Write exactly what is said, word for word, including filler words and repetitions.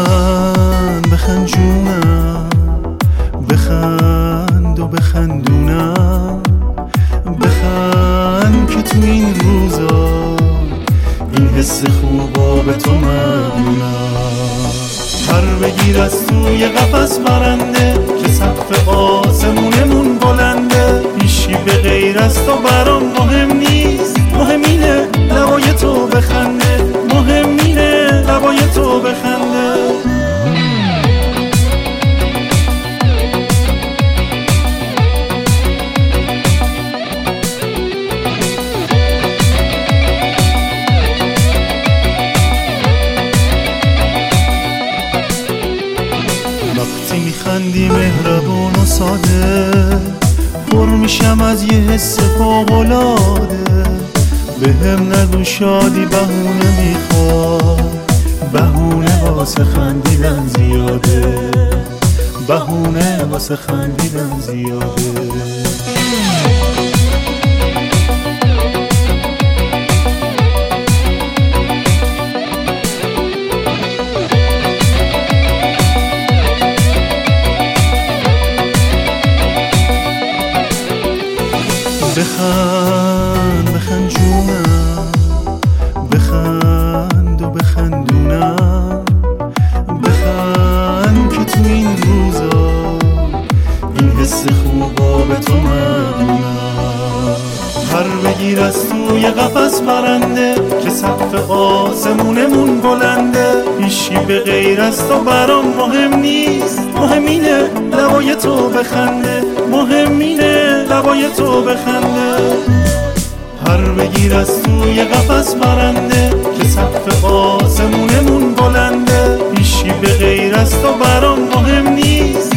بخند بخند جونم، بخند و بخندونم، بخند که تو این روزا این حس خوبا به تو مدونم. پر بگیر از توی قفس برنده که سقف آسمونمون بلنده، هیچی به غیر از تو برام مهم نیست، مهم اینه لبای تو بخنده، مهم اینه لبای تو بخنده. وقتی میخندی مهربون و ساده، پر میشم از یه حس فوق‌العاده. بهم نگو شادی بهونه میخواد، بهونه واسه خندیدن زیاده، بهونه واسه خندیدن زیاده. بخند بخند جونم، بخند و بخندونم، بخند که تو این روزا این حس خوبا به تو مدونم. پر بگیر از توی قفس برنده که سقف آسمونمون بلنده، هیچی به غیر از تو برام مهم نیست، مهم اینه لبای تو بخنده، مهم اینه لبای تو بخنده. پر بگیر از توی قفس برنده که سقف آسمونمون بلنده، هیچی به غیر از تو برام مهم نیست،